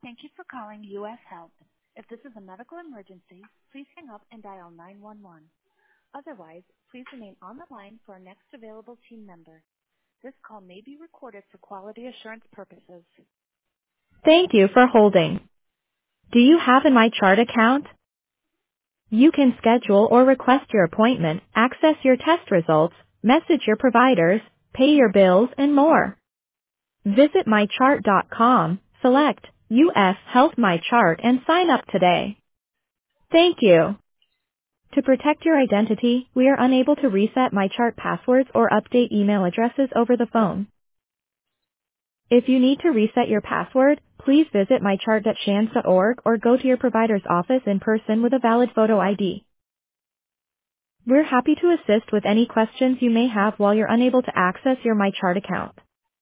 Thank you for calling U.S. Health. If this is a medical emergency, please hang up and dial 911. Otherwise, please remain on the line for our next available team member. This call may be recorded for quality assurance purposes. Thank you for holding. Do you have an MyChart account? You can schedule or request your appointment, access your test results, message your providers, pay your bills, and more. Visit mychart.com, select U.S. Health MyChart and sign up today. Thank you. To protect your identity, we are unable to reset MyChart passwords or update email addresses over the phone. If you need to reset your password, please visit mychart.shands.org or go to your provider's office in person with a valid photo ID. We're happy to assist with any questions you may have while you're unable to access your MyChart account.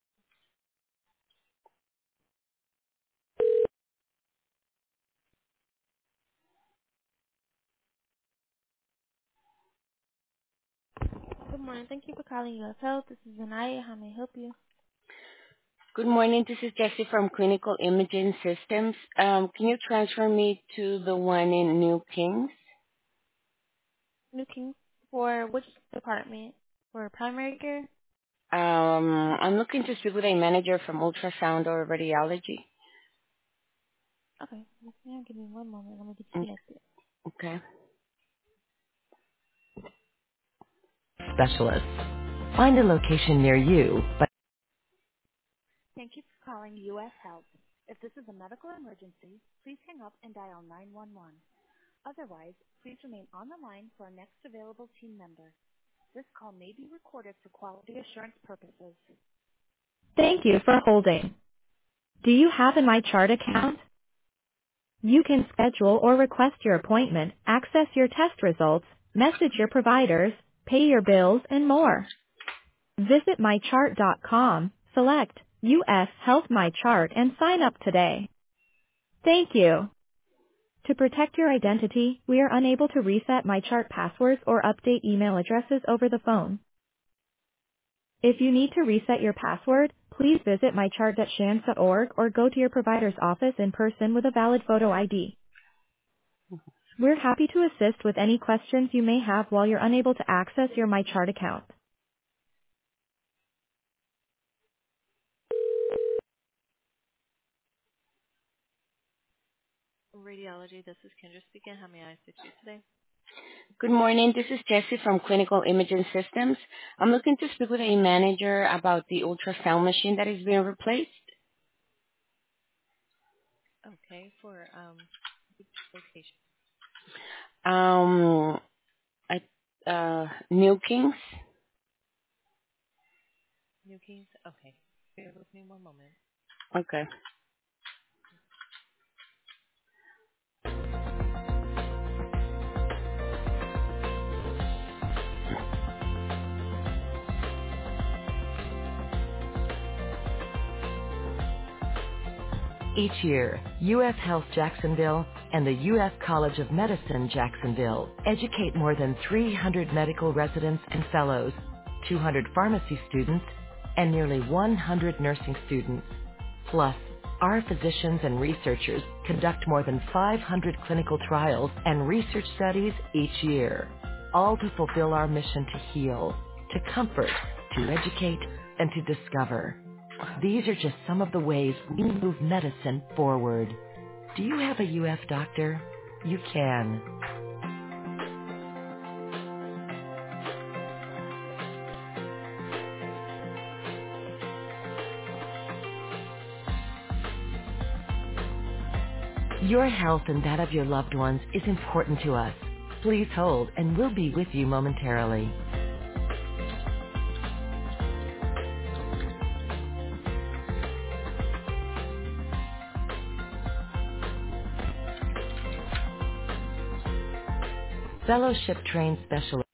Good morning. Thank you for calling U.S. Health. This is Anaya. How may I help you? Good morning. This is Jessie from Clinical Imaging Systems. Can you transfer me to the one in New Kings? New King, for which department? For primary care? I'm looking to speak with a manager from ultrasound or radiology. Okay. Yes, ma'am. Give me one moment. Let me get you Mm, connected. Okay. Specialists. Find a location near you, but Thank you for calling U.S. Health. If this is a medical emergency, please hang up and dial 911. Otherwise, please remain on the line for our next available team member. This call may be recorded for quality assurance purposes. Thank you for holding. Do you have an MyChart account? You can schedule or request your appointment, access your test results, message your providers, pay your bills, and more. Visit mychart.com, select U.S. Health MyChart and sign up today. Thank you. To protect your identity, we are unable to reset MyChart passwords or update email addresses over the phone. If you need to reset your password, please visit mychart.shands.org or go to your provider's office in person with a valid photo ID. We're happy to assist with any questions you may have while you're unable to access your MyChart account. Radiology, this is Kendra speaking. How may I assist you today? Good morning. This is Jessie from Clinical Imaging Systems. I'm looking to speak with a manager about the ultrasound machine that is being replaced. Okay, for location. At New Kings. New Kings? Okay. Bear with me one moment. Okay. each year, U.S. Health Jacksonville and the U.S. College of Medicine Jacksonville educate more than 300 medical residents and fellows, 200 pharmacy students, and nearly 100 nursing students. Plus, our physicians and researchers conduct more than 500 clinical trials and research studies each year, all to fulfill our mission to heal, to comfort, to educate, and to discover. These are just some of the ways we move medicine forward. Do you have a UF doctor? You can. Your health and that of your loved ones is important to us. Please hold and we'll be with you momentarily. Fellowship trained specialists